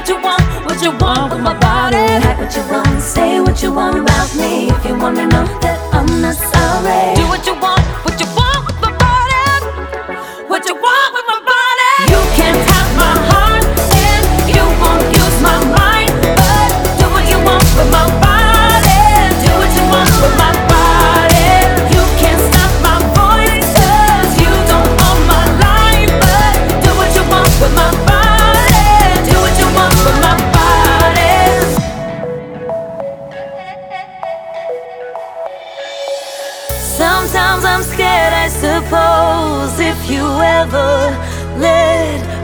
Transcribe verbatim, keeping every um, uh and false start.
you want, what you want with my body. Like what you want, say what you want about me. If you wanna know that I'm not sorry. Do what you want, what you want with my body. What you want with my body. You can't have my heart and you won't use my mind, but do what you want with my body. Do what you want with my body. You can't stop my voice, cause you don't own my life, but do what you want with my body. Do what you want with my body. Sometimes I'm scared, I suppose, if you ever let